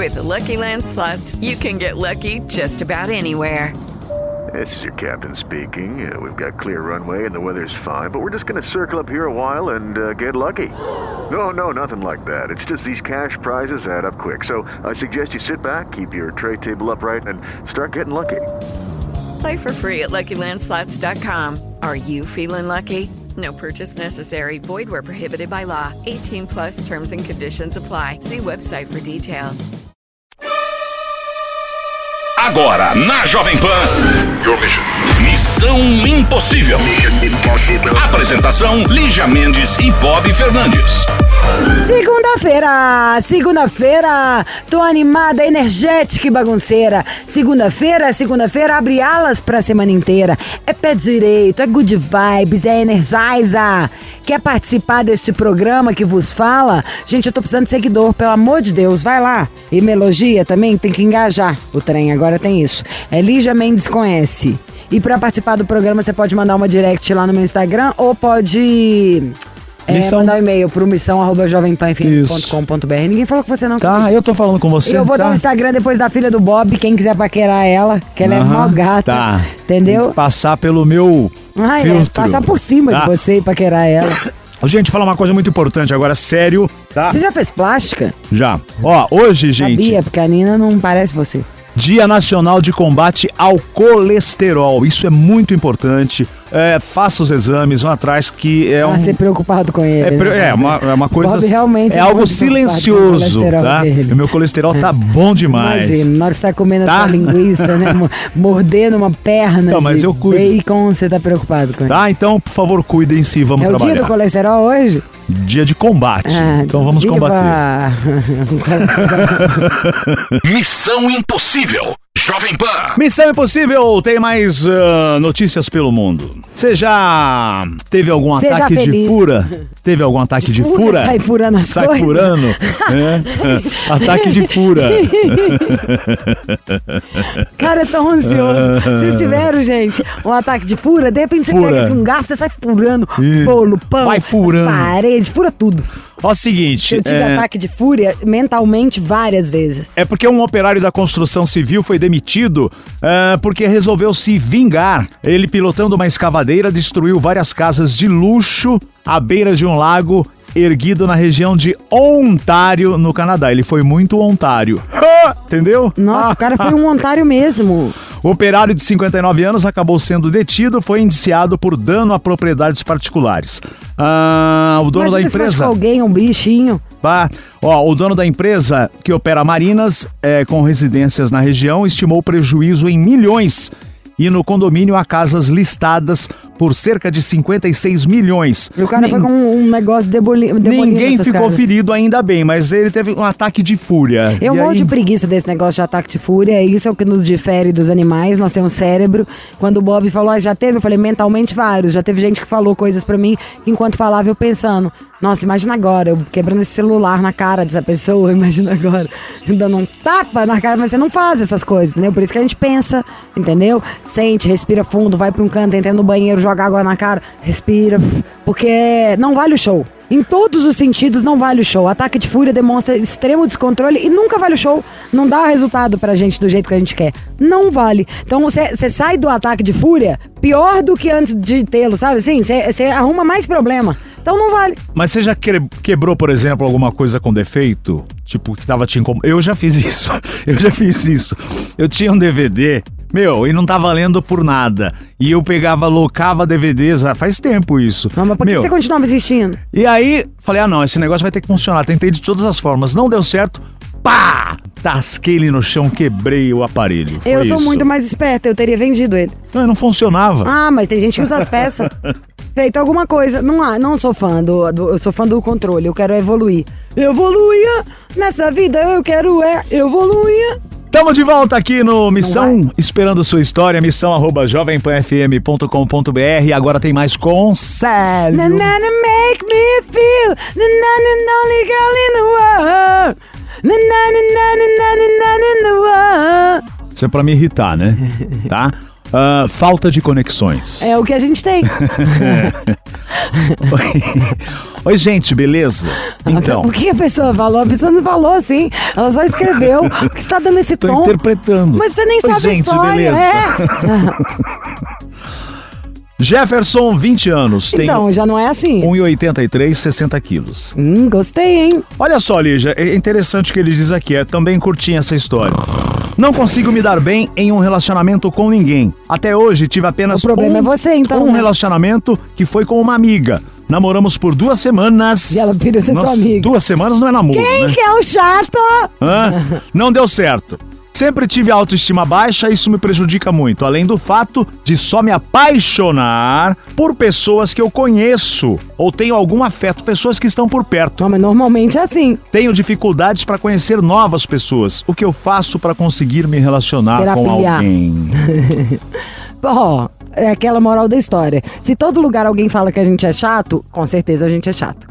With the Lucky Land Slots, you can get lucky just about anywhere. This is your captain speaking. We've got clear runway and the weather's fine, but we're just going to circle up here a while and get lucky. No, nothing like that. It's just these cash prizes add up quick. So I suggest you sit back, keep your tray table upright, and start getting lucky. Play for free at LuckyLandSlots.com. Are you feeling lucky? No purchase necessary. Void where prohibited by law. 18 plus terms and conditions apply. See website for details. Agora, na Jovem Pan, Missão Impossível. Apresentação, Lígia Mendes e Bob Fernandes. Segunda-feira, tô animada, energética e bagunceira. Segunda-feira abre alas pra semana inteira. É pé direito, é good vibes, é energizer. Quer participar deste programa que vos fala? Gente, eu tô precisando de seguidor, pelo amor de Deus, vai lá. E me elogia também, tem que engajar o trem, agora tem isso. É Lígia Mendes com S. E pra participar do programa, você pode mandar uma direct lá no meu Instagram ou pode... mandar um e-mail pro missão@jovempanfm.com.br. Ninguém falou com você não. Tá, eu tô falando com você. Eu vou dar um Instagram depois da filha do Bob, quem quiser paquerar ela, que ela é mó gata. Tá. Entendeu? Passar pelo meu filtro. Passar por cima de você e paquerar ela. Gente, falar uma coisa muito importante agora, sério, tá? Você já fez plástica? Já. Ó, hoje, gente... Sabia, porque a Nina não parece você. Dia Nacional de Combate ao Colesterol. Isso é muito importante. Faça os exames, vão atrás, que é ser preocupado com ele. É uma coisa... Bob realmente é algo silencioso, tá? O meu colesterol tá bom demais. Imagina, na hora que você tá comendo a sua linguiça, né? Mordendo uma perna mas eu cuido. Bacon, você tá preocupado com isso. Tá, então, por favor, cuidem-se e vamos trabalhar. É o dia do colesterol hoje? Dia de combate. Então vamos combater. Missão Impossível. Jovem Pan. Missão Impossível tem mais notícias pelo mundo. Você já teve algum ataque de fura? Teve algum ataque de fura? Sai furando as coisas? Sai furando. Ataque de fura. Cara, é tão ansioso. Vocês tiveram, gente, um ataque de fura? De repente você pega assim, um garfo, você sai furando bolo, pão, vai furando. Parede, fura tudo. Ó, o seguinte... Eu tive ataque de fúria mentalmente várias vezes. É porque um operário da construção civil foi demitido porque resolveu se vingar. Ele, pilotando uma escavadeira, destruiu várias casas de luxo à beira de um lago erguido na região de Ontário, no Canadá. Ele foi muito Ontário. Entendeu? Nossa, o cara foi um Ontário mesmo. O operário de 59 anos acabou sendo detido, foi indiciado por dano a propriedades particulares. O dono da empresa... Se alguém, um bichinho. O dono da empresa, que opera marinas com residências na região, estimou o prejuízo em milhões. E no condomínio há casas listadas por cerca de 56 milhões. E o cara foi com um negócio demolindo. Ninguém ficou ferido, ainda bem, mas ele teve um ataque de fúria. Eu morro de preguiça desse negócio de ataque de fúria. Isso é o que nos difere dos animais. Nós temos cérebro. Quando o Bob falou, já teve, eu falei, mentalmente vários. Já teve gente que falou coisas pra mim, que enquanto falava eu pensando, nossa, imagina agora, eu quebrando esse celular na cara dessa pessoa, imagina agora, dando um tapa na cara, mas você não faz essas coisas, entendeu? Por isso que a gente pensa, entendeu? Sente, respira fundo, vai pra um canto, entra no banheiro, joga água na cara, respira, porque não vale o show. Em todos os sentidos não vale o show. Ataque de fúria demonstra extremo descontrole e nunca vale o show. Não dá resultado pra gente do jeito que a gente quer. Não vale. Então você sai do ataque de fúria pior do que antes de tê-lo, sabe assim? Você arruma mais problema. Então não vale. Mas você já quebrou, por exemplo, alguma coisa com defeito? Tipo, que tava te incomodando? Eu já fiz isso. Eu tinha um DVD... e não tá valendo por nada. E eu locava DVDs, faz tempo isso. Não, mas por que você continuava assistindo? E aí, falei, não, esse negócio vai ter que funcionar. Tentei de todas as formas, não deu certo. Pá! Tasquei ele no chão, quebrei o aparelho. Eu sou muito mais esperta, eu teria vendido ele. Não funcionava. Mas tem gente que usa as peças. Feito alguma coisa. Não sou fã eu sou fã do controle, eu quero evoluir. Evoluir! Nessa vida eu quero evoluir. Tamo de volta aqui no Missão, esperando sua história, missão@jovempanfm.com.br. Agora tem mais com Célio. Make me feel the only girl in the world. Isso é pra me irritar, né? Tá? Falta de conexões. É o que a gente tem. Oi, gente, beleza? Então. O que a pessoa falou? A pessoa não falou assim. Ela só escreveu. Por que você tá dando esse Tô tom? interpretando. Mas você nem Oi, sabe gente, a história. beleza? Jefferson, 20 anos. Então, já não é assim. 1,83, 60 quilos. Gostei, hein? Olha só, Lígia, é interessante o que ele diz aqui. É também curtinha essa história. Não consigo me dar bem em um relacionamento com ninguém. Até hoje tive apenas O problema é você, então, um né? relacionamento que foi com uma amiga. Namoramos por 2 semanas. E ela virou ser sua amiga. 2 semanas não é namoro, Quem né? que é o chato? Hã? Não deu certo. Sempre tive autoestima baixa, isso me prejudica muito. Além do fato de só me apaixonar por pessoas que eu conheço ou tenho algum afeto, pessoas que estão por perto. Não, mas normalmente é assim. Tenho dificuldades para conhecer novas pessoas. O que eu faço para conseguir me relacionar com Terapia. alguém? Ó, é aquela moral da história. Se todo lugar alguém fala que a gente é chato, com certeza a gente é chato.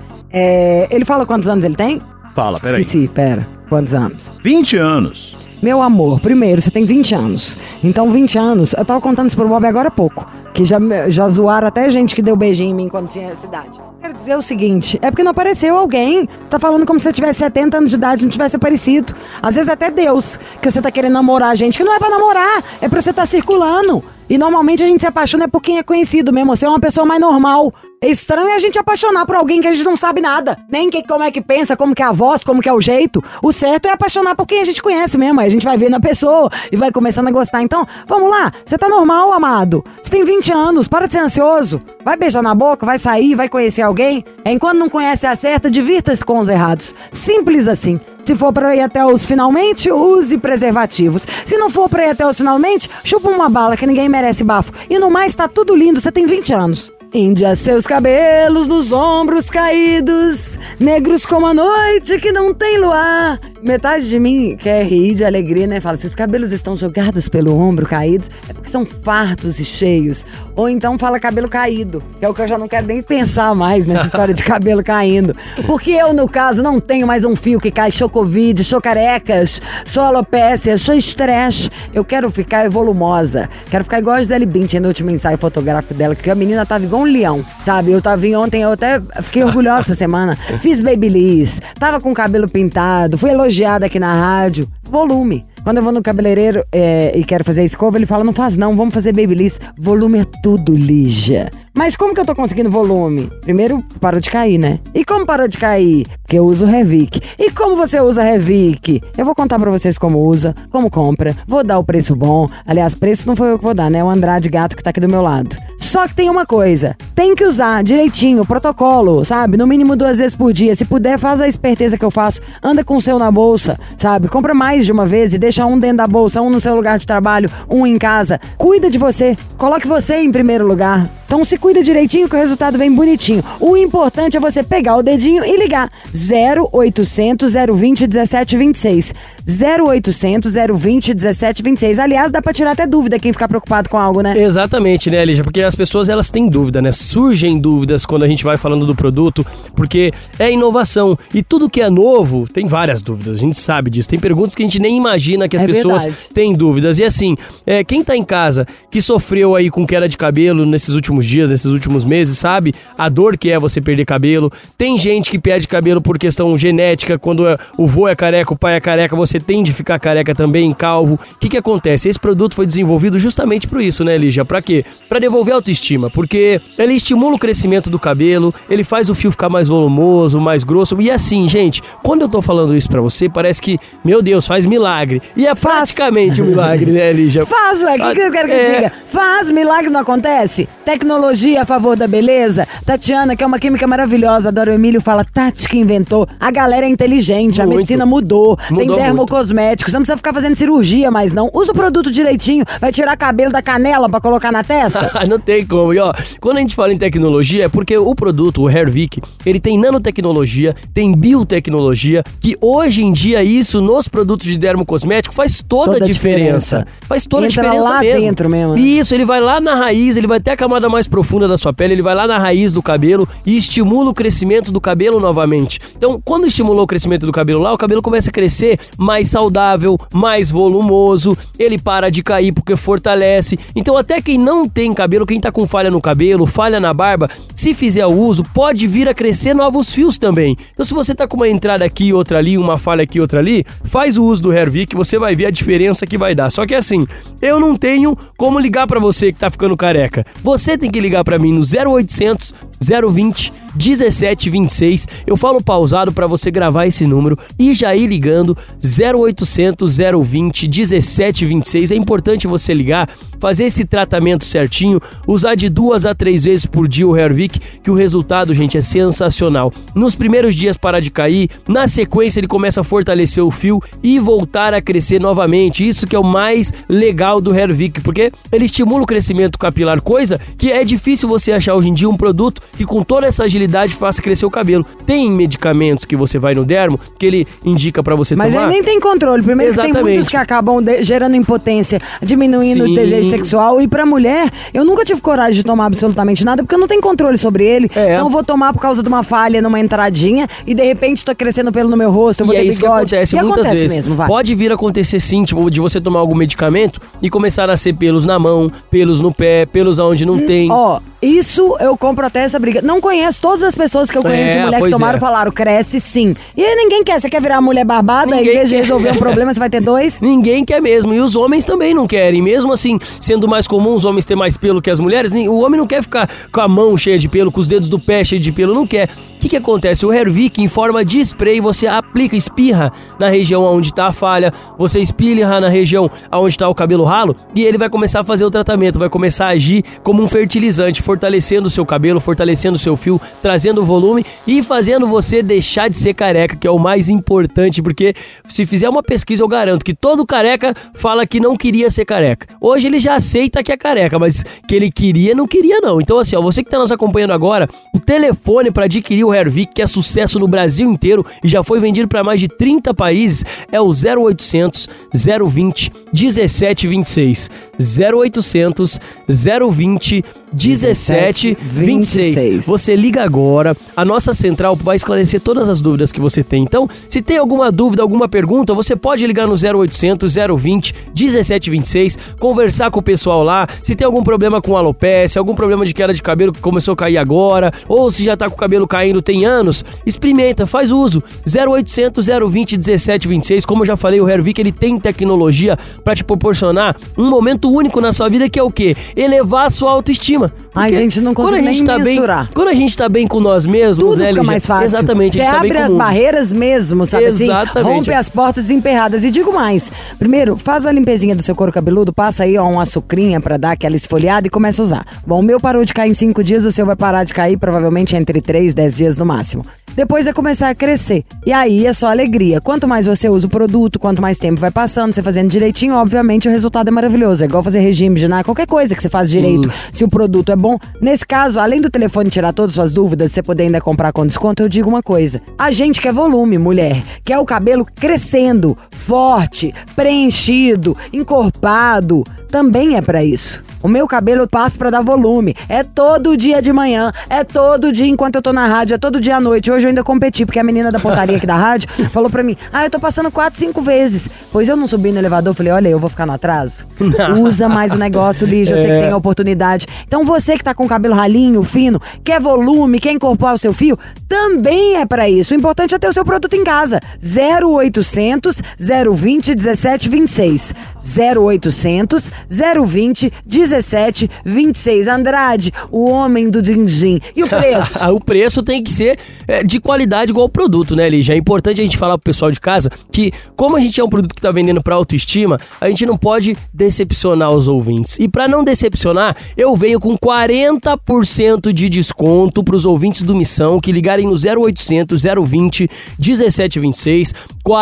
Ele fala quantos anos ele tem? Fala, peraí. Esqueci, pera. Quantos anos? 20 anos. Meu amor, primeiro, você tem 20 anos. Então, 20 anos, eu tava contando isso pro Bob agora há pouco. Que já zoaram até gente que deu beijinho em mim quando tinha essa idade. Quero dizer o seguinte, é porque não apareceu alguém. Você tá falando como se você tivesse 70 anos de idade e não tivesse aparecido. Às vezes até Deus, que você tá querendo namorar a gente, que não é pra namorar, é pra você tá circulando. E normalmente a gente se apaixona por quem é conhecido mesmo, você é uma pessoa mais normal. É estranho a gente apaixonar por alguém que a gente não sabe nada. Nem como é que pensa, como que é a voz, como que é o jeito. O certo é apaixonar por quem a gente conhece mesmo. Aí a gente vai ver na pessoa e vai começando a gostar. Então, vamos lá. Você tá normal, amado. Você tem 20 anos, para de ser ansioso. Vai beijar na boca, vai sair, vai conhecer alguém. Enquanto não conhece a certa, divirta-se com os errados. Simples assim. Se for pra ir até os finalmente, use preservativos. Se não for pra ir até os finalmente, chupa uma bala que ninguém merece bafo. E no mais, tá tudo lindo, você tem 20 anos. Índia, seus cabelos nos ombros caídos, negros como a noite que não tem luar. Metade de mim quer rir de alegria, né? Fala, se os cabelos estão jogados pelo ombro caídos, é porque são fartos e cheios. Ou então fala cabelo caído, que é o que eu já não quero nem pensar mais nessa história de cabelo caindo. Porque eu, no caso, não tenho mais um fio que cai, sou Covid, sou carecas, sou alopécia, sou estresse. Eu quero ficar volumosa. Quero ficar igual a Gisele Bündchen no último ensaio fotográfico dela, que a menina tava igual um leão, sabe? Eu tava ontem, eu até fiquei orgulhosa essa semana. Fiz babyliss, tava com o cabelo pintado, fui elogiada aqui na rádio. Volume. Quando eu vou no cabeleireiro e quero fazer a escova, ele fala, não faz não, vamos fazer babyliss. Volume é tudo, Lígia. Mas como que eu tô conseguindo volume? Primeiro, parou de cair, né? E como parou de cair? Porque eu uso Revic. E como você usa Revic? Eu vou contar pra vocês como usa, como compra, vou dar o preço bom. Aliás, preço não foi eu que vou dar, né? O Andrade Gato que tá aqui do meu lado. Só que tem uma coisa, tem que usar direitinho, protocolo, sabe? No mínimo 2 vezes por dia. Se puder, faz a esperteza que eu faço. Anda com o seu na bolsa, sabe? Compra mais de uma vez e deixa um dentro da bolsa, um no seu lugar de trabalho, um em casa. Cuida de você, coloque você em primeiro lugar. Então se cuida direitinho que o resultado vem bonitinho. O importante é você pegar o dedinho e ligar 0800 020 1726. 0800 020 1726. Aliás, dá pra tirar até dúvida quem ficar preocupado com algo, né? Exatamente, né, Lígia? Porque as pessoas, elas têm dúvida, né? Surgem dúvidas quando a gente vai falando do produto, porque é inovação. E tudo que é novo, tem várias dúvidas, a gente sabe disso. Tem perguntas que a gente nem imagina que as pessoas têm dúvidas. E assim, quem tá em casa, que sofreu aí com queda de cabelo nesses últimos dias, nesses últimos meses, sabe? A dor que é você perder cabelo. Tem gente que perde cabelo por questão genética, quando o vô é careca, o pai é careca, você tende a ficar careca também, calvo. O que acontece? Esse produto foi desenvolvido justamente por isso, né, Lígia? Pra quê? Pra devolver a autoestima, porque ele estimula o crescimento do cabelo, ele faz o fio ficar mais volumoso, mais grosso. E assim, gente, quando eu tô falando isso pra você, parece que, meu Deus, faz milagre. E é praticamente um milagre, né, Lígia? Faz, ué, o que eu quero que eu diga? Faz, milagre não acontece? Tecnologia a favor da beleza? Tatiana, que é uma química maravilhosa, adoro o Emílio, fala, Tati que inventou. A galera é inteligente, a medicina mudou tem dermocosméticos, não precisa ficar fazendo cirurgia mais não. Usa o produto direitinho, vai tirar cabelo da canela pra colocar na testa? Não tem como. E ó, quando a gente fala em tecnologia, é porque o produto, o Hairvic, ele tem nanotecnologia, tem biotecnologia, que hoje em dia isso nos produtos de dermocosmético faz toda a diferença. Faz toda a diferença lá mesmo. Dentro mesmo. E isso, ele vai lá na raiz, ele vai ter a camada mais mais profunda da sua pele, ele vai lá na raiz do cabelo e estimula o crescimento do cabelo novamente. Então, quando estimulou o crescimento do cabelo lá, o cabelo começa a crescer mais saudável, mais volumoso, ele para de cair porque fortalece. Então, até quem não tem cabelo, quem tá com falha no cabelo, falha na barba, se fizer o uso, pode vir a crescer novos fios também. Então, se você tá com uma entrada aqui e outra ali, uma falha aqui e outra ali, faz o uso do Hairvic, você vai ver a diferença que vai dar. Só que assim, eu não tenho como ligar pra você que tá ficando careca. Você tem que ligar pra mim no 0800 020 1726. Eu falo pausado pra você gravar esse número e já ir ligando 0800 020 1726. É importante você ligar, fazer esse tratamento certinho, usar de 2 a 3 vezes por dia o Hairvic, que o resultado, gente, é sensacional. Nos primeiros dias para de cair, na sequência ele começa a fortalecer o fio e voltar a crescer novamente. Isso que é o mais legal do Hairvic, porque ele estimula o crescimento capilar, coisa que é difícil você achar hoje em dia um produto que com toda essa agilidade faça crescer o cabelo. Tem medicamentos que você vai no dermo, que ele indica pra você tomar. Mas ele nem tem controle. Primeiro que tem muitos que acabam gerando impotência, diminuindo o desejo sexual. E pra mulher, eu nunca tive coragem de tomar absolutamente nada, porque eu não tenho controle sobre ele. Então eu vou tomar por causa de uma falha numa entradinha e de repente tô crescendo pelo no meu rosto, eu vou ter isso bigode. Que acontece muitas vezes. Mesmo, pode vir a acontecer sim, tipo, de você tomar algum medicamento e começar a nascer pelos na mão, pelos no pé, pelos aonde não tem. Isso eu compro até essa briga. Não conheço, todas as pessoas que eu conheço de mulher que tomaram falaram, cresce sim. E ninguém quer, você quer virar mulher barbada e em vez de resolver um problema você vai ter 2? Ninguém quer mesmo, e os homens também não querem. Mesmo assim, sendo mais comum os homens ter mais pelo que as mulheres, o homem não quer ficar com a mão cheia de pelo, com os dedos do pé cheios de pelo, não quer. O que acontece? O Hairvic, em forma de spray, você aplica, espirra na região onde está a falha, você espirra na região onde está o cabelo ralo e ele vai começar a fazer o tratamento, vai começar a agir como um fertilizante, fortalecendo o seu cabelo, fortalecendo o seu fio, trazendo volume e fazendo você deixar de ser careca, que é o mais importante, porque se fizer uma pesquisa eu garanto que todo careca fala que não queria ser careca. Hoje ele já aceita que é careca, mas que ele queria, não queria não. Então assim, você que está nos acompanhando agora, o telefone para adquirir o Hairvic, que é sucesso no Brasil inteiro e já foi vendido para mais de 30 países, é o 0800 020 1726. 0800 020 1726. Você liga agora, a nossa central vai esclarecer todas as dúvidas que você tem. Então, se tem alguma dúvida, alguma pergunta, você pode ligar no 0800 020 1726, conversar com o pessoal lá. Se tem algum problema com alopecia, algum problema de queda de cabelo que começou a cair agora, ou se já tá com o cabelo caindo tem anos, experimenta, faz uso. 0800 020 1726. Como eu já falei, o Hairvic, ele tem tecnologia para te proporcionar um momento único na sua vida, que é o quê? Elevar a sua autoestima. Ai, gente, não consigo nem mensurar. Quando a gente tá bem com nós mesmos, tudo fica mais fácil. Exatamente. Você abre as barreiras mesmo, sabe assim? Rompe as portas emperradas. E digo mais, primeiro, faz a limpezinha do seu couro cabeludo, passa aí uma açucrinha pra dar aquela esfoliada e começa a usar. Bom, o meu parou de cair em 5 dias, o seu vai parar de cair provavelmente entre 3 e 10 dias no máximo. Depois é começar a crescer. E aí é só alegria. Quanto mais você usa o produto, quanto mais tempo vai passando, você fazendo direitinho, obviamente o resultado é maravilhoso. É igual fazer regime, ginástica, qualquer coisa que você faz direito. Se o produto é bom. Nesse caso, além do telefone tirar todas as suas dúvidas, você poder ainda comprar com desconto, eu digo uma coisa. A gente quer volume, mulher. Quer o cabelo crescendo, forte, preenchido, encorpado. Também é pra isso. O meu cabelo eu passo pra dar volume. É todo dia de manhã, é todo dia enquanto eu tô na rádio, é todo dia à noite. Hoje eu ainda competi, porque a menina da pontaria aqui da rádio falou pra mim, eu tô passando 4, 5 vezes. Pois eu não subi no elevador, falei, olha, eu vou ficar no atraso. Usa mais o negócio, Lígia, eu sei que tem a oportunidade. Então você que tá com o cabelo ralinho, fino, quer volume, quer incorporar o seu fio, também é pra isso. O importante é ter o seu produto em casa. 0800 020 1726. 0800 020 1726. Andrade, o homem do din-din. E o preço? O preço tem que ser de qualidade igual o produto, né, Lígia? É importante a gente falar pro pessoal de casa que, como a gente é um produto que tá vendendo pra autoestima, a gente não pode decepcionar os ouvintes. E pra não decepcionar, eu venho com 40% de desconto pros ouvintes do Missão que ligarem no 0800 020 1726.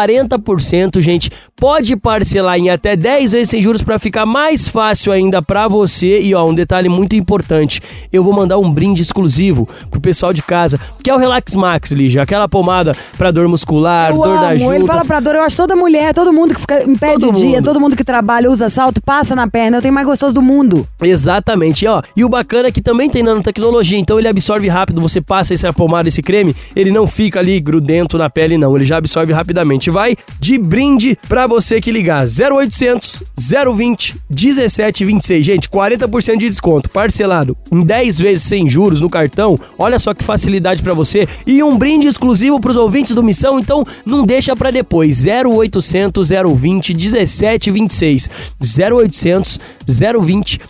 40%, gente. Pode parcelar em até 10 vezes sem juros pra ficar mais fácil ainda pra você. você. E ó, um detalhe muito importante, eu vou mandar um brinde exclusivo pro pessoal de casa, que é o Relax Max, Lígia, aquela pomada pra dor muscular, dor das juntas. Ele fala pra dor, eu acho toda mulher, todo mundo que fica em pé de dia, todo mundo que trabalha, usa salto, passa na perna, eu tenho mais gostoso do mundo. Exatamente, ó. E o bacana é que também tem nanotecnologia, então ele absorve rápido, você passa essa pomada, esse creme, ele não fica ali grudento na pele não, ele já absorve rapidamente. Vai de brinde pra você que ligar, 0800 020 1726. Gente, 40% de desconto, parcelado em 10 vezes sem juros no cartão. Olha só que facilidade pra você. E um brinde exclusivo pros ouvintes do Missão, então não deixa pra depois. 0800 020 1726. 0800 020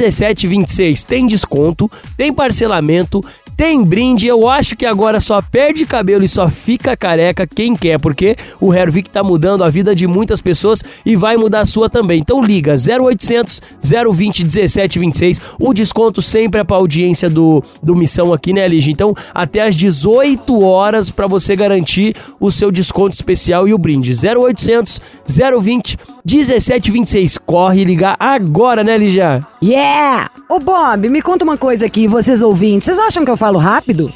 1726. Tem desconto, tem parcelamento, tem brinde. Eu acho que agora só perde cabelo e só fica careca quem quer, porque o Hervik tá mudando a vida de muitas pessoas e vai mudar a sua também. Então liga 0800 020 1726. O desconto sempre é pra audiência do Missão aqui, né, Lígia? Então até às 18 horas pra você garantir o seu desconto especial e o brinde. 0800 020 1726. Corre ligar agora, né, Lígia? Yeah! Ô Bob, me conta uma coisa aqui, vocês ouvintes, vocês acham que eu falo rápido?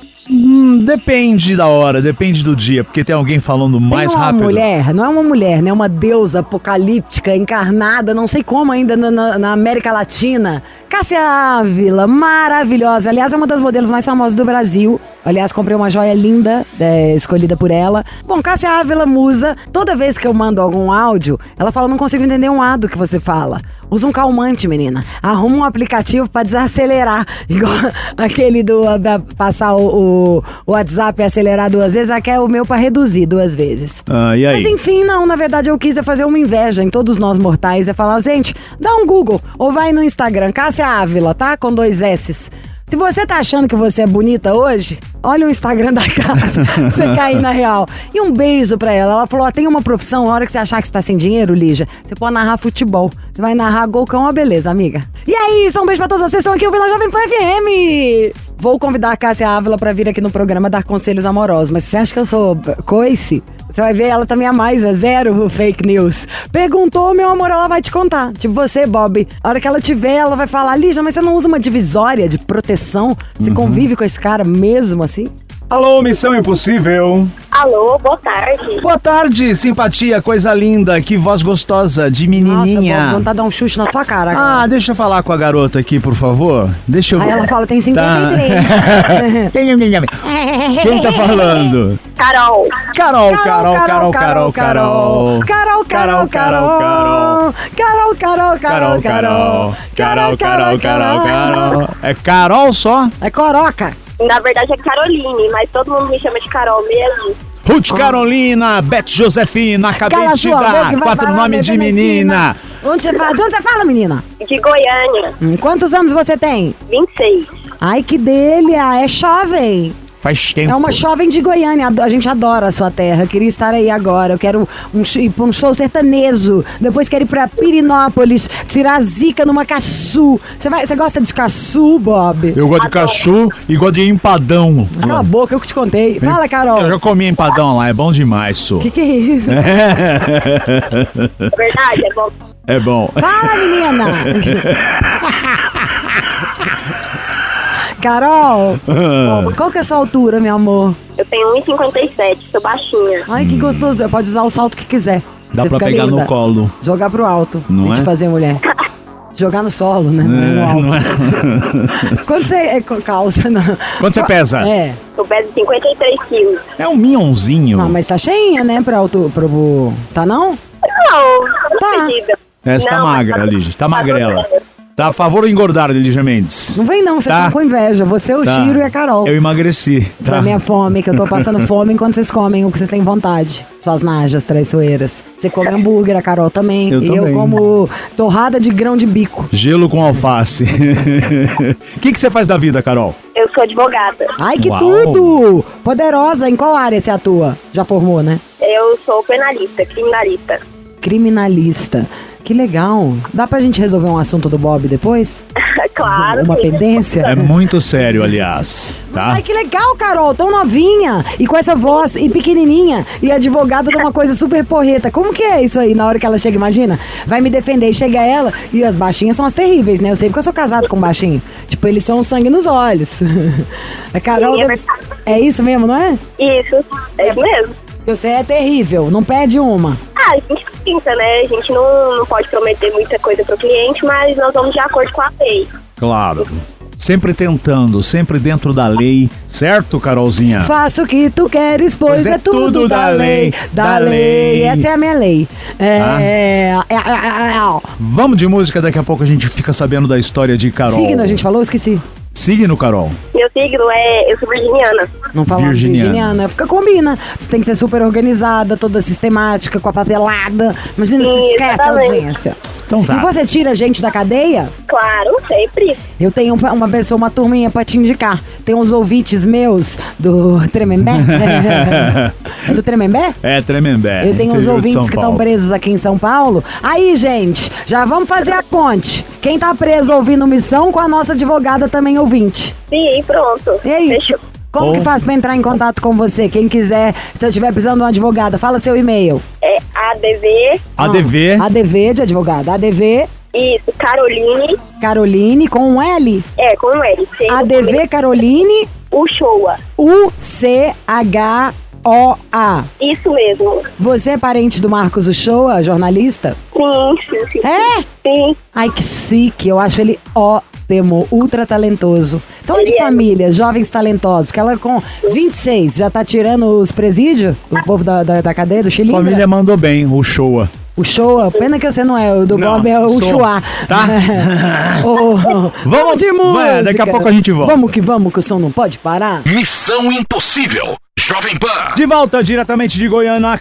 Depende da hora, depende do dia, porque tem alguém falando mais rápido. Tem uma mulher, não é uma mulher, né? Uma deusa apocalíptica, encarnada, não sei como ainda na América Latina. Cássia Ávila, maravilhosa. Aliás, é uma das modelos mais famosas do Brasil. Aliás, comprei uma joia linda, escolhida por ela. Bom, Cássia Ávila, musa. Toda vez que eu mando algum áudio, ela fala, não consigo entender um A do que você fala. Usa um calmante, menina. Arruma um aplicativo pra desacelerar. Igual aquele passar o WhatsApp e acelerar 2 vezes. Aqui é o meu pra reduzir 2 vezes. E aí? Mas enfim, não. Na verdade, eu quis fazer uma inveja em todos nós mortais. É falar, gente, dá um Google ou vai no Instagram. Cássia Ávila, tá? Com 2 S's. Se você tá achando que você é bonita hoje, olha o Instagram da casa, pra você cair na real. E um beijo pra ela. Ela falou, tem uma profissão, na hora que você achar que você tá sem dinheiro, Lígia, você pode narrar futebol. Você vai narrar gol, que é uma beleza, amiga. E é isso, um beijo pra todos vocês, estão aqui ouvindo a Jovem Pan FM. Vou convidar a Cássia Ávila pra vir aqui no programa dar conselhos amorosos, mas você acha que eu sou coice? Você vai ver, ela também é mais, é 0 fake news. Perguntou, meu amor, ela vai te contar. Tipo você, Bob. A hora que ela tiver, ela vai falar, Lígia, mas você não usa uma divisória de proteção? Você convive com esse cara mesmo assim? Alô, Missão Impossível. Alô, boa tarde. Boa tarde, simpatia, coisa linda, que voz gostosa de menininha. Nossa, vou vontade de dar um chute na sua cara agora. Deixa eu falar com a garota aqui, por favor. Deixa eu ver. Aí ela fala, tem 53. Quem tá falando? Carol. Carol. É Carol só? É Coroca. Na verdade é Caroline, mas todo mundo me chama de Carol mesmo. Ruth Carolina, Beth Josefina, acabei de te dar 4 nomes de menina. De onde você fala, menina? De Goiânia. Quantos anos você tem? 26. Ai, que delícia, é jovem. Faz tempo. É uma jovem de Goiânia, a gente adora a sua terra, queria estar aí agora, eu quero ir pra um show sertanejo, depois quero ir pra Pirinópolis, tirar a zica numa cachu. Você gosta de cachu, Bob? Eu gosto de cachu e gosto de empadão. Cala a boca, eu que te contei. Fala, Carol. Eu já comi empadão lá, é bom demais, isso. Que é isso? Verdade, é bom. É bom. Fala, menina! Carol, qual que é a sua altura, meu amor? Eu tenho 1,57, sou baixinha. Ai, que gostoso, pode usar o salto que quiser. Dá Você pra fica pegar linda. no colo. Jogar pro alto, Não e te é? fazer mulher. Jogar no solo, né? No alto. Não é? Quando você é com calça, não. Quanto você pesa? É. Eu peso 53 quilos. É um minhãozinho. Não, mas tá cheinha, né, Tá não? Não, Tá. pedida. Essa tá Não, magra, mas Lígia. Tá magrela. Tá a favor ou engordar, Lígia Mendes? Não vem não, você tá com inveja. Você, o Tá. Giro e a Carol. Eu emagreci. Da Tá. minha fome, que eu tô passando fome enquanto vocês comem o que vocês têm vontade. Suas najas traiçoeiras. Você come hambúrguer, a Carol também. Eu e também. eu como torrada de grão de bico. Gelo com alface. O que você faz da vida, Carol? Eu sou advogada. Ai, que Uau. tudo! Poderosa, em qual área você atua? Já formou, né? Eu sou penalista, criminalista. Criminalista. Que legal. Dá pra gente resolver um assunto do Bob depois? Claro. Uma pendência? É muito sério, aliás, tá? Ai, que legal, Carol, tão novinha e com essa voz e pequenininha e advogada de uma coisa super porreta. Como que é isso aí na hora que ela chega, imagina? Vai me defender e chega ela e as baixinhas são as terríveis, né? Eu sei porque eu sou casado com um baixinho. Tipo, eles são sangue nos olhos. A Carol é isso mesmo, não é? Isso, é isso mesmo. Você é terrível, não pede uma. A gente tenta, né? A gente não pode prometer muita coisa pro cliente, mas nós vamos de acordo com a lei. Claro. Sempre tentando, sempre dentro da lei, certo, Carolzinha? Faça o que tu queres, pois é tudo da lei. Da lei. Essa é a minha lei. Vamos de música, daqui a pouco a gente fica sabendo da história de Carol. Signo, a gente falou? Esqueci. Signo, Carol. Meu signo eu sou virginiana. Não falamos virginiana. Fica combina. Você tem que ser super organizada, toda sistemática, com a papelada. Imagina, esquece a audiência. Então tá. E você tira a gente da cadeia? Claro, sempre. Eu tenho uma pessoa, uma turminha pra te indicar. Tem uns ouvintes meus do Tremembé. É do Tremembé? É, Tremembé. Eu tenho uns ouvintes que estão presos aqui em São Paulo. Aí, gente, já vamos fazer a ponte. Quem tá preso ouvindo Missão com a nossa advogada também ouvinte. Sim, pronto. É isso. Fechou. Como que faz pra entrar em contato com você? Quem quiser, se eu estiver precisando de uma advogada, fala seu e-mail. É ADV. ADV de advogada. ADV. Isso, Caroline com um L. É, com um L. ADV Caroline. Uchoa. UCHOA. Isso mesmo. Você é parente do Marcos Uchoa, jornalista? Sim. É? Sim. Ai, que chique. Eu acho ele ótimo, ultra talentoso. Então é de família, jovens talentosos. Que ela com 26 já tá tirando os presídios? O povo da cadeia, do Chilindra? Família mandou bem, o Showa. O Showa, pena que você não é, o do Bob é o Chua. Tá? Vamos de música. Daqui a pouco a gente volta. Vamos que o som não pode parar. Missão Impossível. Jovem Pan. De volta diretamente de Goiânia.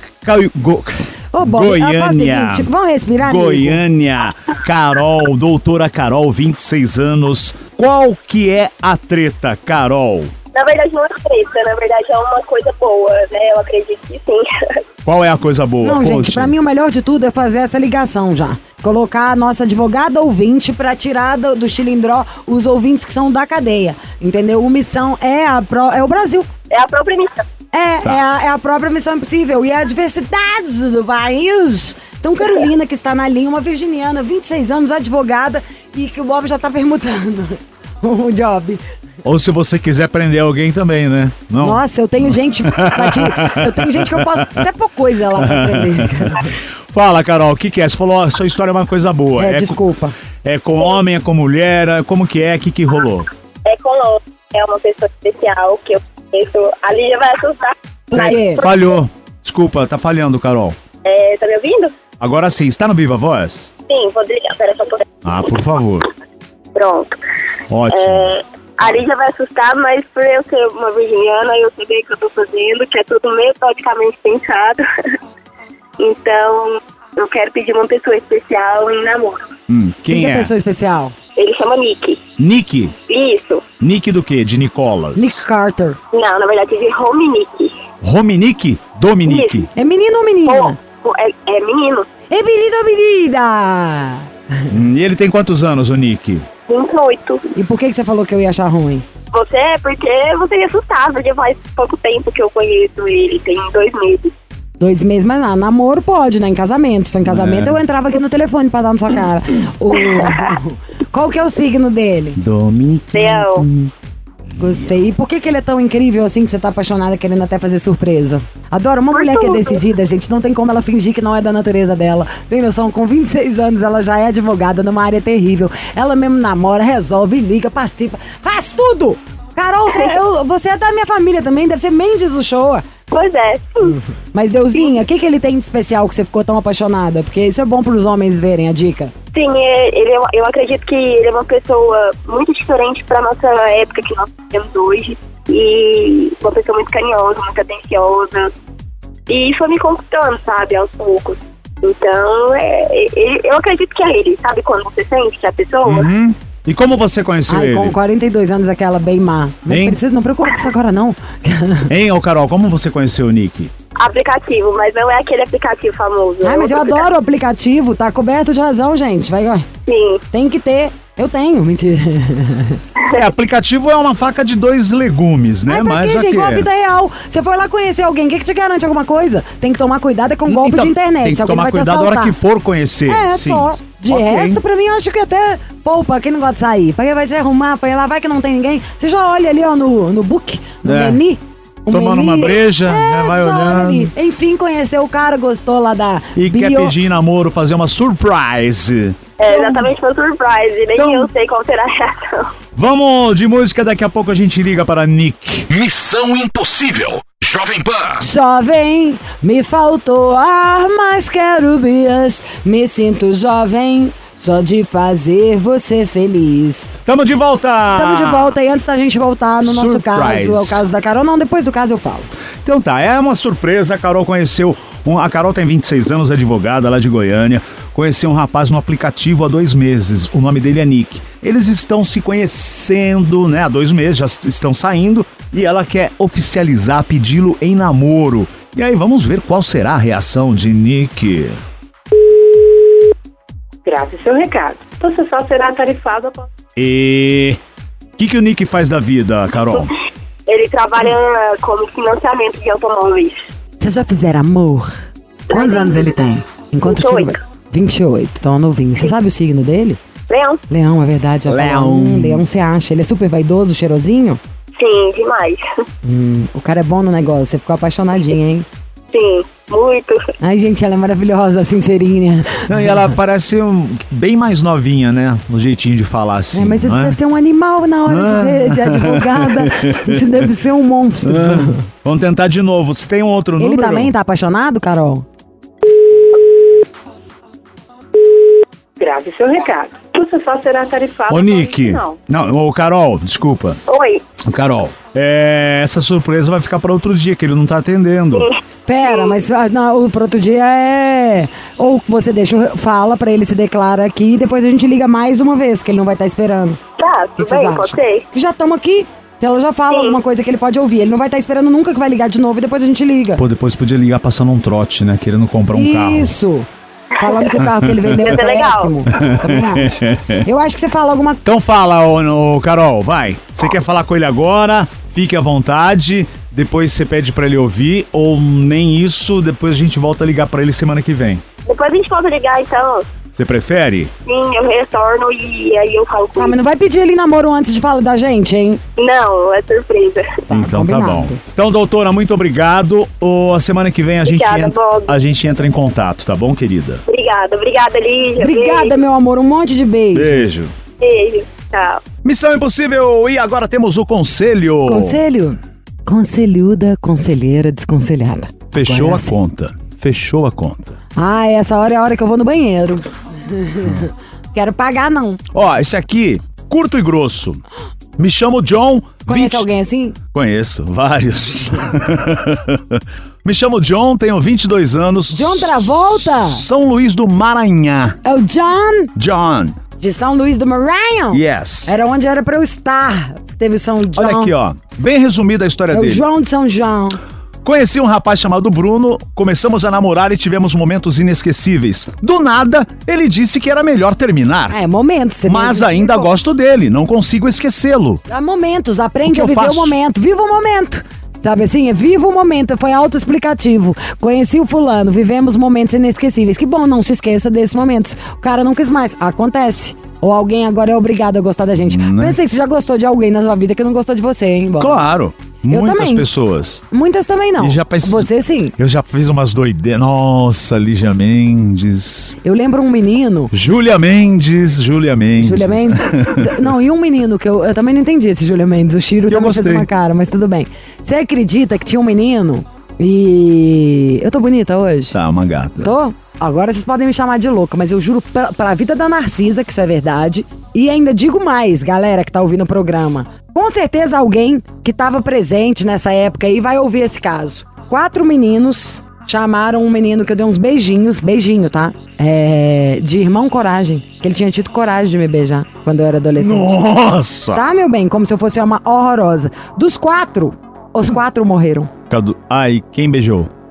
Ô, Bob, Goiânia. Seguinte, vamos respirar, amigo? Goiânia. Carol, doutora Carol, 26 anos. Qual que é a treta, Carol? Na verdade não é treta, na verdade é uma coisa boa, né? Eu acredito que sim. Qual é a coisa boa? Não, gente, pra mim o melhor de tudo é fazer essa ligação já. Colocar a nossa advogada ouvinte pra tirar do Chilindró os ouvintes que são da cadeia. Entendeu? O Missão é o Brasil. É a própria missão. É a própria Missão Impossível. E a diversidade do país. Então, Carolina, que está na linha, uma virginiana, 26 anos, advogada, e que o Bob já tá permutando o job. Ou se você quiser prender alguém também, né? Não? Nossa, eu tenho gente eu tenho gente que eu posso até pôr coisa lá pra prender. Fala, Carol, o que é? Você falou, a sua história é uma coisa boa. Desculpa. É com homem, é com mulher, como que é? O que rolou? É com homem, é uma pessoa especial que eu conheço. A Lígia vai assustar. Mas... Falhou. Desculpa, tá falhando, Carol. Tá me ouvindo? Agora sim, está no Viva Voz? Sim, vou desligar, pera só poder. Por favor. Pronto. Ótimo. A Lígia vai assustar, mas por eu ser uma virginiana, eu sei o que eu tô fazendo, que é tudo metodicamente pensado. Então, eu quero pedir uma pessoa especial em namoro. Quem é? Pessoa especial? Ele chama Nick. Nick? Isso. Nick do quê? De Nicolas? Nick Carter. Não, na verdade, de Rominique. Rominique? Dominique? Isso. É menino ou menina? É menino. É menino ou menina? E ele tem quantos anos, o Nick? 28. E por que você falou que eu ia achar ruim? Porque você ia assustar, porque faz pouco tempo que eu conheço ele, tem 2 meses. 2 meses, mas namoro pode, né? Em casamento. Se for em casamento, eu entrava aqui no telefone pra dar na sua cara. Qual que é o signo dele? Dominique. Leão. Gostei. E por que ele é tão incrível assim que você tá apaixonada, querendo até fazer surpresa? Adoro uma mulher que é decidida, gente. Não tem como ela fingir que não é da natureza dela. Tem noção? Com 26 anos, ela já é advogada numa área terrível. Ela mesmo namora, resolve, liga, participa. Faz tudo! Carol, você é da minha família também. Deve ser Mendes Uchoa. Pois é. Mas, Deusinha, o que ele tem de especial que você ficou tão apaixonada? Porque isso é bom pros homens verem, a dica. Sim, eu acredito que ele é uma pessoa muito diferente pra nossa época que nós temos hoje. E uma pessoa muito carinhosa, muito atenciosa. E foi me conquistando, sabe, aos poucos. Então, eu acredito que é ele. Sabe quando você sente que é a pessoa? Uhum. E como você conheceu ele? Com 42 anos, aquela bem má. Não preocupa com isso agora, não. Hein, Carol, como você conheceu o Nick? Aplicativo, mas não é aquele aplicativo famoso. Mas eu adoro o aplicativo, tá coberto de razão, gente. Vai, ó. Sim. Tem que ter. Eu tenho, mentira. Aplicativo é uma faca de 2 legumes, né? Mas pra quê, gente? Igual a vida real. Você foi lá conhecer alguém, o que te garante alguma coisa? Tem que tomar cuidado com golpe de internet. Tem que alguém tomar vai te cuidado na assaltar. hora que for conhecer. Sim. Só. De resto, pra mim, eu acho que até poupa quem não gosta de sair. Pra quem vai se arrumar, pra ir lá, vai que não tem ninguém. Você já olha ali, ó, no book, no menu. Tomando uma breja, né, vai olhando. Ali. Enfim, conheceu o cara, gostou lá da E quer pedir namoro, fazer uma surprise. Exatamente, foi surprise. Nem eu sei qual será a reação. Vamos de música, daqui a pouco a gente liga para Nick. Missão Impossível. Jovem Pan. Jovem, me faltou ar, mas quero bias. Me sinto jovem, só de fazer você feliz. Tamo de volta! Tamo de volta, e antes da gente voltar no nosso caso, é o caso da Carol. Não, depois do caso eu falo. Então tá, é uma surpresa, a Carol conheceu... A Carol tem 26 anos, é advogada lá de Goiânia. Conheceu um rapaz no aplicativo há 2 meses, o nome dele é Nick. Eles estão se conhecendo, né, há 2 meses, já estão saindo. E ela quer oficializar, pedi-lo em namoro. E aí, vamos ver qual será a reação de Nick. Grave seu recado. Você só será tarifado após... E... O que o Nick faz da vida, Carol? Ele trabalha como financiamento de automóveis. Vocês já fizeram amor? Quantos anos ele tem? Enquanto 28. 28, então novinho. Você sabe o signo dele? Leão. Leão, é verdade. Já Leão. Leão, você acha? Ele é super vaidoso, cheirosinho? Sim, demais. O cara é bom no negócio, você ficou apaixonadinha, hein? Sim, muito. Ai, gente, ela é maravilhosa, sincerinha. Não, e ela parece bem mais novinha, né? No jeitinho de falar assim. Mas isso não é? deve ser um animal na hora de advogada. Isso deve ser um monstro. Vamos tentar de novo. Você tem um outro número? Ele também tá apaixonado, Carol? Grave seu recado. Você só será tarifado... Ô, após Nick. o final. Não, ô, Carol, desculpa. Oi. Carol, essa surpresa vai ficar para outro dia, que ele não tá atendendo. Pera, mas não, pro outro dia é... Ou você fala pra ele, se declara aqui, e depois a gente liga mais uma vez, que ele não vai estar esperando. Tá, O que tudo vocês bem, acham? pode ser. Que já estamos aqui. Ela já fala alguma coisa que ele pode ouvir. Ele não vai estar esperando nunca que vai ligar de novo e depois a gente liga. Pô, depois podia ligar passando um trote, né? Querendo comprar um carro. Isso. Falando que o carro que ele vendeu é Isso é legal. péssimo. Também acho. Eu acho que você fala alguma... Então fala, ô, Carol, vai. Você quer falar com ele agora? Fique à vontade. Depois você pede pra ele ouvir. Ou nem isso, depois a gente volta a ligar pra ele semana que vem. Depois a gente pode ligar, então. Você prefere? Sim, eu retorno e aí eu falo com Ah, ele. mas não vai pedir ele namoro antes de falar da gente, hein? Não, é surpresa. Então combinado. tá bom. Então, doutora, muito obrigado. A semana que vem Obrigada, Bob. a gente entra em contato, tá bom, querida? Obrigada, Lígia. Obrigada, meu amor. Um monte de beijo. Beijo. Beijo. Tchau. Missão Impossível. E agora temos o conselho. Conselho? Conselhuda, conselheira, desconselhada. Fechou Agora a sim. conta. Fechou a conta. Ah, essa hora é a hora que eu vou no banheiro. Quero pagar, não. Ó, esse aqui, curto e grosso. Me chamo John. Conhece alguém assim? Conheço, vários. Me chamo John, tenho 22 anos. John Travolta? São Luís do Maranhão. É o John John. de São Luís do Maranhão? Yes. Era onde era pra eu estar. Teve São João. Olha aqui, ó. Bem resumida a história É o dele. João de São João. Conheci um rapaz chamado Bruno, começamos a namorar e tivemos momentos inesquecíveis. Do nada, ele disse que era melhor terminar. É, momentos. Você Mas mesmo ainda explicou. gosto dele, não consigo esquecê-lo. Há momentos, O aprende que a eu viver faço? o momento. Viva o momento. Sabe assim? É viva o momento. Foi autoexplicativo. Conheci o fulano, vivemos momentos inesquecíveis. Que bom, não se esqueça desses momentos. O cara não quis mais. Acontece. Ou alguém agora é obrigado a gostar da gente. Pensei que você já gostou de alguém na sua vida que não gostou de você, hein, Bob? Claro, muitas também. pessoas. Muitas também não. E já Você sim. Eu já fiz umas doideiras. Nossa, Lígia Mendes. Eu lembro um menino. Júlia Mendes. Júlia Mendes? Não, e um menino que eu também não entendi esse Júlia Mendes. O Chiro Que eu também fez gostei. uma cara, mas tudo bem. Você acredita que tinha um menino e... Eu tô bonita hoje? Tá, uma gata. Tô? Agora vocês podem me chamar de louca, mas eu juro pra vida da Narcisa que isso é verdade. E ainda digo mais, galera que tá ouvindo o programa. Com certeza alguém que tava presente nessa época aí vai ouvir esse caso. 4 meninos chamaram um menino que eu dei uns beijinhos, beijinho, tá? De irmão coragem, que ele tinha tido coragem de me beijar quando eu era adolescente. Nossa! Tá, meu bem? Como se eu fosse uma horrorosa. Dos 4, os 4 morreram. Ai, quem beijou?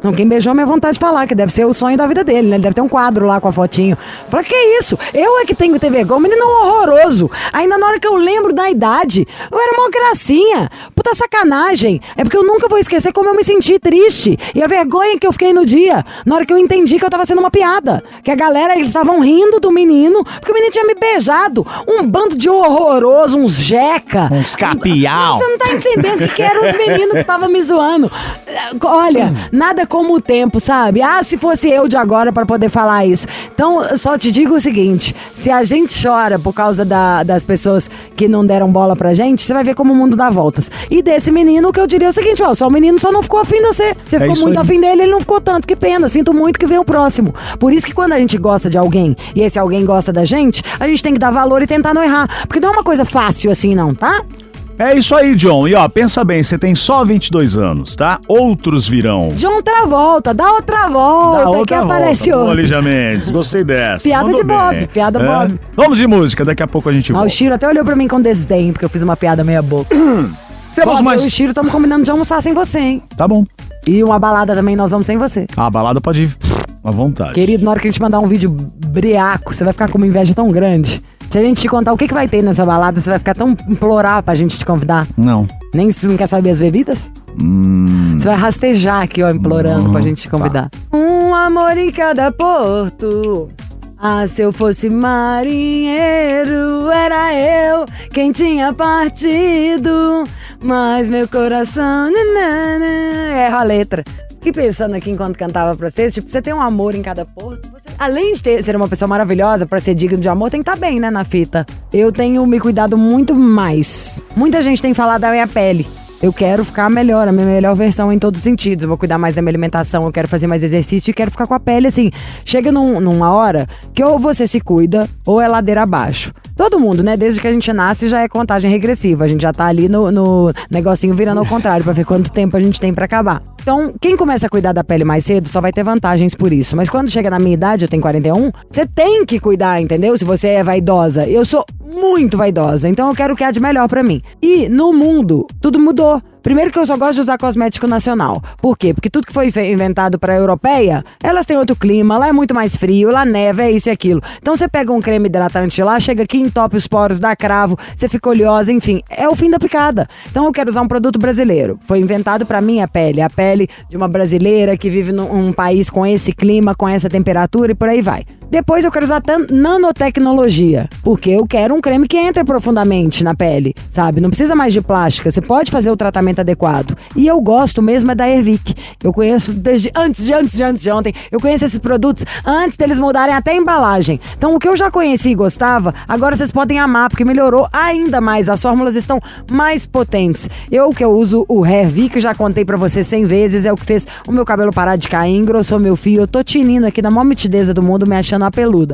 Não, quem beijou, minha vontade de falar, que deve ser o sonho da vida dele, né? Ele deve ter um quadro lá com a fotinho. Fala, que isso? Eu é que tenho que ter vergonha, um menino horroroso. Ainda na hora que eu lembro da idade, eu era uma gracinha. Puta sacanagem. É porque eu nunca vou esquecer como eu me senti triste. E a vergonha que eu fiquei no dia, na hora que eu entendi que eu tava sendo uma piada. Que a galera, eles estavam rindo do menino, porque o menino tinha me beijado. Um bando de horroroso, uns jeca. Uns capial. Você não tá entendendo que eram os meninos que estavam me zoando. Olha, nada como o tempo, sabe? Ah, se fosse eu de agora pra poder falar isso. Então, só te digo o seguinte, se a gente chora por causa das pessoas que não deram bola pra gente, você vai ver como o mundo dá voltas. E desse menino, o que eu diria é o seguinte, ó, só o menino só não ficou afim de você. Você ficou muito afim dele, ele não ficou tanto, que pena. Sinto muito que vem o próximo. Por isso que quando a gente gosta de alguém e esse alguém gosta da gente, a gente tem que dar valor e tentar não errar. Porque não é uma coisa fácil assim não, tá? É isso aí, John. E ó, pensa bem, você tem só 22 anos, tá? Outros virão. John Travolta, dá outra volta, que aparece outro. Lígia Mendes, gostei dessa. Piada Mandou de Bob, bem. piada Bob. Vamos de música, daqui a pouco a gente volta. O Chiro até olhou pra mim com desdém, porque eu fiz uma piada meia boca. Temos Bob, mais... eu e o Chiro estamos combinando de almoçar sem você, hein? Tá bom. E uma balada também nós vamos sem você. A balada pode ir à vontade. Querido, na hora que a gente mandar um vídeo breaco, você vai ficar com uma inveja tão grande. Se a gente te contar o que vai ter nessa balada, você vai ficar tão implorar pra gente te convidar. Não. Nem se não quer saber as bebidas? Você vai rastejar aqui, ó, implorando pra gente te convidar. Tá. Um amor em cada porto. Ah, se eu fosse marinheiro, era eu quem tinha partido. Mas meu coração... Erro a letra. Fiquei pensando aqui enquanto cantava pra vocês, tipo, você tem um amor em cada porto, você, além de ser uma pessoa maravilhosa, pra ser digno de amor, tem que estar bem, né, na fita. Eu tenho me cuidado muito mais. Muita gente tem falado da minha pele. Eu quero ficar melhor, a minha melhor versão em todos os sentidos. Eu vou cuidar mais da minha alimentação, eu quero fazer mais exercício e quero ficar com a pele assim. Chega numa hora que ou você se cuida ou é ladeira abaixo. Todo mundo, né? Desde que a gente nasce já é contagem regressiva. A gente já tá ali no negocinho virando ao contrário pra ver quanto tempo a gente tem pra acabar. Então, quem começa a cuidar da pele mais cedo só vai ter vantagens por isso. Mas quando chega na minha idade, eu tenho 41, você tem que cuidar, entendeu? Se você é vaidosa. Eu sou muito vaidosa, então eu quero o que há de melhor pra mim. E no mundo, tudo mudou. Primeiro que eu só gosto de usar cosmético nacional. Por quê? Porque tudo que foi inventado pra europeia, elas têm outro clima, lá é muito mais frio, lá neva, é isso e aquilo. Então você pega um creme hidratante lá, chega aqui, entope os poros, dá cravo, você fica oleosa, enfim, é o fim da picada. Então eu quero usar um produto brasileiro. Foi inventado pra minha pele, a pele de uma brasileira que vive num país com esse clima, com essa temperatura e por aí vai. Depois eu quero usar nanotecnologia, porque eu quero um creme que entre profundamente na pele, sabe? Não precisa mais de plástica, você pode fazer o tratamento adequado. E eu gosto mesmo é da Ervic. Eu conheço desde antes de ontem, eu conheço esses produtos antes deles mudarem até a embalagem. Então o que eu já conheci e gostava, agora vocês podem amar, porque melhorou ainda mais, as fórmulas estão mais potentes. Eu uso o Ervic, já contei pra vocês 100 vezes, é o que fez o meu cabelo parar de cair, engrossou meu fio, eu tô tinindo aqui na maior mitideza do mundo, me achando uma peluda.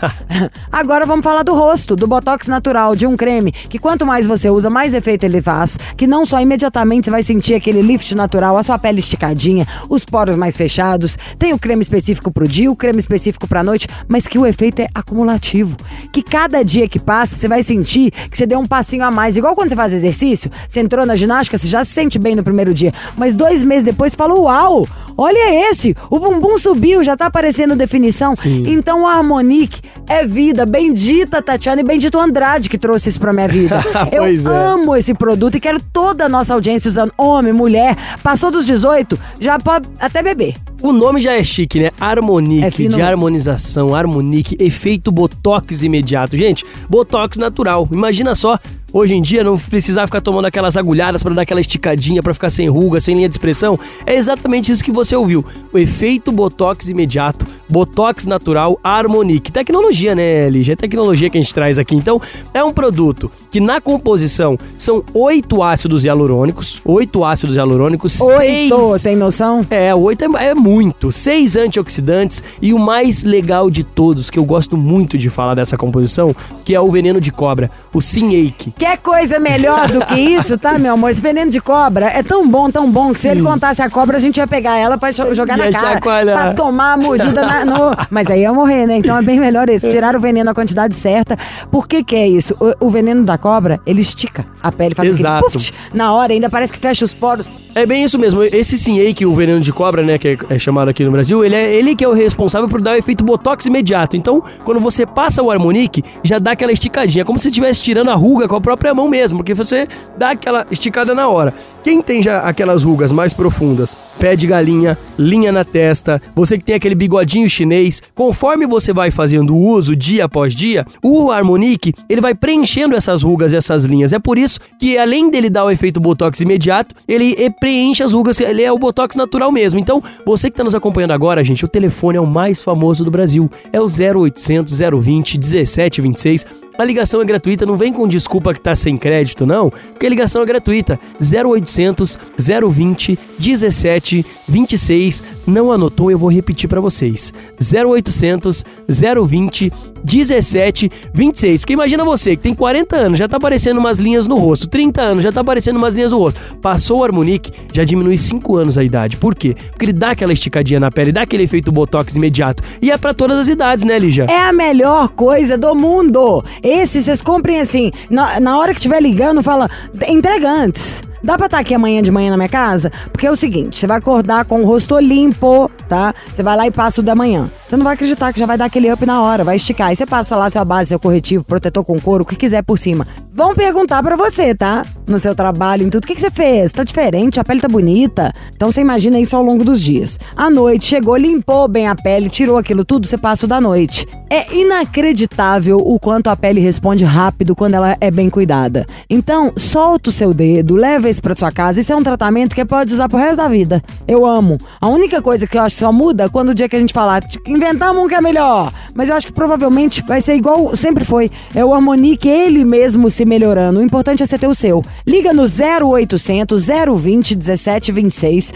Agora vamos falar do rosto, do Botox natural, de um creme que quanto mais você usa, mais efeito ele faz, que não só imediatamente você vai sentir aquele lift natural, a sua pele esticadinha, os poros mais fechados, tem o creme específico pro dia, o creme específico pra noite, mas que o efeito é acumulativo, que cada dia que passa, você vai sentir que você deu um passinho a mais, igual quando você faz exercício, você entrou na ginástica, você já se sente bem no primeiro dia, mas 2 meses depois você fala, uau, olha esse, o bumbum subiu, já tá aparecendo definição. Sim. Então o Harmonique é vida, bendita Tatiana e bendito Andrade que trouxe isso pra minha vida. Eu amo esse produto e quero toda a nossa audiência usando, homem, mulher, passou dos 18, já pode até beber. O nome já é chique, né? Harmonique, de harmonização, Harmonique, efeito Botox imediato. Gente, Botox natural, imagina só, hoje em dia não precisar ficar tomando aquelas agulhadas pra dar aquela esticadinha, pra ficar sem ruga, sem linha de expressão. É exatamente isso que você ouviu. O efeito Botox imediato, Botox natural, Harmonique. Tecnologia, né, Lígia? É tecnologia que a gente traz aqui. Então, é um produto que na composição são 8 ácidos hialurônicos. 8 ácidos hialurônicos. 8, tem noção? 8 é muito. 6 antioxidantes e o mais legal de todos, que eu gosto muito de falar dessa composição, que é o veneno de cobra, o Sinhake. Quer coisa melhor do que isso, tá, meu amor? Esse veneno de cobra é tão bom, que se ele contasse a cobra, a gente ia pegar ela pra jogar na cara, pra tomar a mordida Mas aí ia morrer, né? Então é bem melhor esse. Tirar o veneno a quantidade certa. Por que é isso? O veneno da cobra, ele estica a pele, faz Exato. aquele puff, na hora, ainda parece que fecha os poros. É bem isso mesmo. Esse Sinhake, o veneno de cobra, né, que é chamado aqui no Brasil, ele que é o responsável por dar o efeito botox imediato. Então, quando você passa o Harmonique, já dá aquela esticadinha, como se estivesse tirando a ruga com a própria mão mesmo, porque você dá aquela esticada na hora. Quem tem já aquelas rugas mais profundas, pé de galinha, linha na testa, você que tem aquele bigodinho chinês, conforme você vai fazendo o uso dia após dia, o Harmonique, ele vai preenchendo essas rugas e essas linhas. É por isso que, além dele dar o efeito botox imediato, ele preenche as rugas, ele é o botox natural mesmo. Então, você que está nos acompanhando agora, gente, o telefone é o mais famoso do Brasil. É o 0800 020 1726. A ligação é gratuita, não vem com desculpa que tá sem crédito, não, porque a ligação é gratuita. 0800 020 1726. Não anotou, eu vou repetir pra vocês. 0800 020 1726. Porque imagina você que tem 40 anos, já tá aparecendo umas linhas no rosto, 30 anos, já tá aparecendo umas linhas no rosto. Passou o Harmonique, já diminui 5 anos a idade. Por quê? Porque ele dá aquela esticadinha na pele, dá aquele efeito botox imediato. E é pra todas as idades, né, Lígia? É a melhor coisa do mundo. Esse vocês comprem assim, na hora que estiver ligando, fala, entrega antes. Dá pra estar aqui amanhã de manhã na minha casa? Porque é o seguinte, você vai acordar com o rosto limpo, tá? Você vai lá e passa o da manhã. Você não vai acreditar que já vai dar aquele up na hora, vai esticar. Aí você passa lá sua base, seu corretivo, protetor com couro, o que quiser por cima. Vão perguntar pra você, tá? No seu trabalho, em tudo. O que você fez? Tá diferente? A pele tá bonita? Então você imagina isso ao longo dos dias. À noite, chegou, limpou bem a pele, tirou aquilo tudo, você passa o da noite. É inacreditável o quanto a pele responde rápido quando ela é bem cuidada. Então, solta o seu dedo, leva isso pra sua casa. Isso é um tratamento que pode usar pro resto da vida. Eu amo. A única coisa que eu acho que só muda quando o dia que a gente falar, inventamos um que é melhor. Mas eu acho que provavelmente vai ser igual sempre foi. É o Harmonique, ele mesmo se melhorando. O importante é você ter o seu. Liga no 0800 020 1726,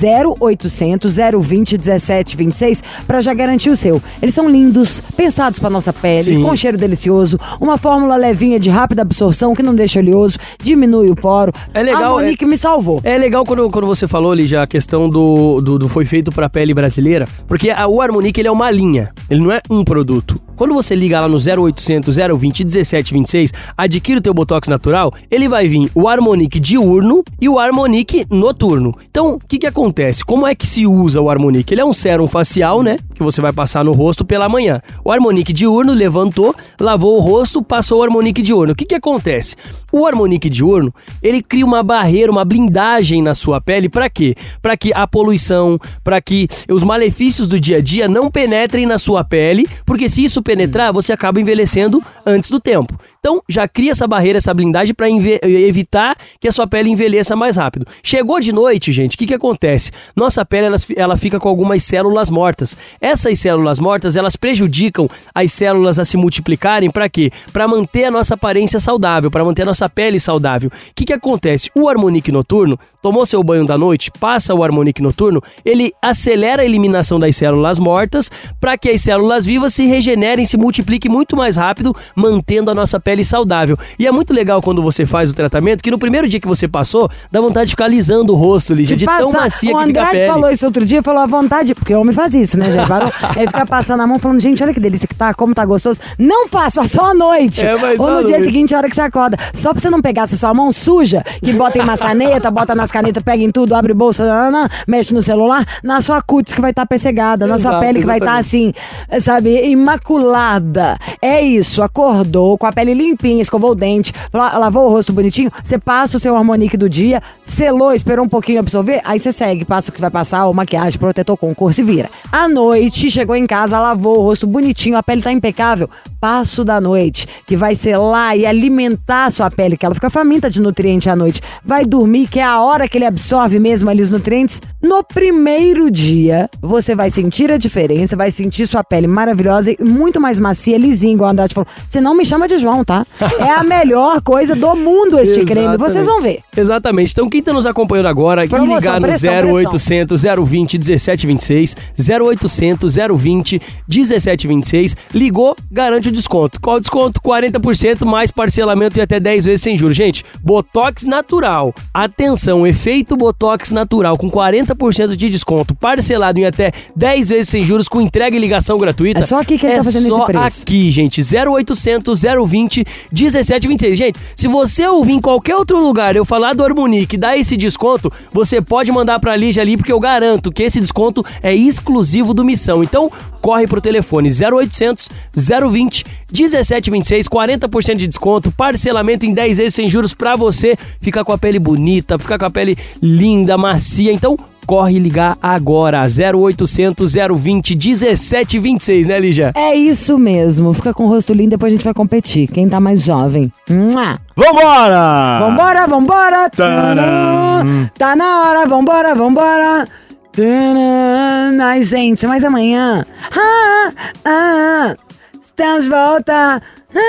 0800 020 1726 pra já garantir o seu. Eles são lindos, pensados pra nossa pele, Sim. com cheiro delicioso, uma fórmula levinha de rápida absorção que não deixa oleoso, diminui o poro. É legal. A Harmonique me salvou. É legal quando você falou ali já a questão do foi feito pra pele brasileira, porque o Harmonique, ele é uma linha, ele não é um produto. Quando você liga lá no 0800 020 1726, adquire o teu Botox natural, ele vai vir o Harmonique diurno e o Harmonique noturno. Então, o que acontece? Como é que se usa o Harmonique? Ele é um sérum facial, né? Que você vai passar no rosto pela manhã. O Harmonique diurno levantou, lavou o rosto, passou o Harmonique diurno. O que acontece? O Harmonique diurno, ele cria uma barreira, uma blindagem na sua pele. Pra quê? Pra que a poluição, pra que os malefícios do dia a dia não penetrem na sua pele, porque se isso penetrar, você acaba envelhecendo antes do tempo. Então, já cria essa barreira, essa blindagem para evitar que a sua pele envelheça mais rápido. Chegou de noite, gente, o que acontece? Nossa pele, ela fica com algumas células mortas. Essas células mortas, elas prejudicam as células a se multiplicarem para quê? Para manter a nossa aparência saudável, para manter a nossa pele saudável. O que acontece? O Harmonique noturno, tomou seu banho da noite, passa o Harmonique noturno, ele acelera a eliminação das células mortas para que as células vivas se regenerem, se multipliquem muito mais rápido, mantendo a nossa pele saudável. E é muito legal quando você faz o tratamento, que no primeiro dia que você passou, dá vontade de ficar alisando o rosto, Lígia, de tão macia que fica a pele. O Andrade falou isso outro dia, falou a vontade, porque o homem faz isso, né, já parou? Aí fica passando a mão falando, gente, olha que delícia que tá, como tá gostoso. Não faça, só à noite. Ou no dia seguinte, a hora que você acorda. Só pra você não pegar essa sua mão suja, que bota em maçaneta, bota nas canetas, pega em tudo, abre bolsa, mexe no celular, na sua cutis que vai estar pessegada, na sua pele que vai estar assim, sabe, imaculada. É isso, acordou com a pele limpinha, escovou o dente, lavou o rosto bonitinho, você passa o seu Harmonique do dia, selou, esperou um pouquinho absorver, aí você segue, passa o que vai passar, ou maquiagem, protetor com cor, se vira. À noite, chegou em casa, lavou o rosto bonitinho, a pele tá impecável, passo da noite, que vai selar e alimentar a sua pele, que ela fica faminta de nutriente à noite. Vai dormir, que é a hora que ele absorve mesmo ali os nutrientes. No primeiro dia, você vai sentir a diferença, vai sentir sua pele maravilhosa e muito mais macia, lisinha, igual a Andrade falou. Você não me chama de João, tá? É a melhor coisa do mundo este creme, vocês vão ver. Exatamente. Então, quem tá nos acompanhando agora, que ligar no 0800 020 1726, 0800 020 1726, ligou, garante o desconto. Qual o desconto? 40% mais parcelamento e até 10 vezes sem juros. Gente, Botox natural. Atenção, efeito Botox natural com 40% de desconto, parcelado em até 10 vezes sem juros, com entrega e ligação gratuita. É só aqui que ele tá fazendo esse preço. É só aqui, gente. 0800 020 020 1726. Gente, se você ouvir em qualquer outro lugar eu falar do Harmonique e dar esse desconto, você pode mandar pra Lígia ali, porque eu garanto que esse desconto é exclusivo do Missão. Então, corre pro telefone 0800 020 1726, 40% de desconto, parcelamento em 10 vezes sem juros pra você ficar com a pele bonita, ficar com a pele linda, macia. Então, corre ligar agora, 0800 020 1726, né, Lígia? É isso mesmo, fica com o rosto lindo, depois a gente vai competir. Quem tá mais jovem? Vambora! Vambora, vambora! Tcharam! Tá na hora, vambora, vambora! Ai, gente, mas amanhã... estamos de volta!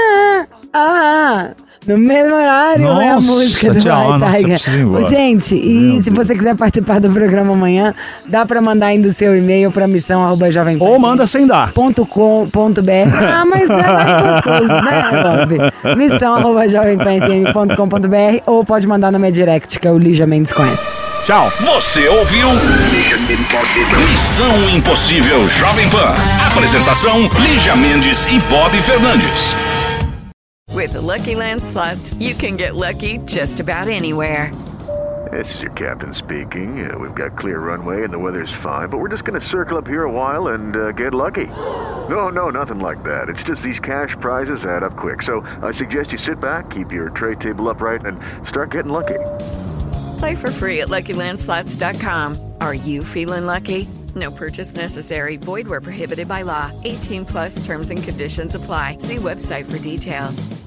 No mesmo horário, é a Nossa, música do tchau, Vai Tiger. preciso ir embora. Gente, e se você quiser participar do programa amanhã, dá pra mandar ainda o seu e-mail pra missão@jovempan. Ou manda sem dar. .com.br. Mas é mais gostoso, né, Bob? missão@jovempan.com.br ou pode mandar na minha direct, que é o Lígia Mendes conhece. Tchau. Você ouviu? Missão Impossível Jovem Pan. Apresentação: Lígia Mendes e Bob Fernandes. With the Lucky Land Slots, you can get lucky just about anywhere. This is your captain speaking. We've got clear runway and the weather's fine, but we're just going to circle up here a while and get lucky. No, nothing like that. It's just these cash prizes add up quick. So I suggest you sit back, keep your tray table upright, and start getting lucky. Play for free at LuckyLandSlots.com. Are you feeling lucky? No purchase necessary. Void where prohibited by law. 18+ terms and conditions apply. See website for details.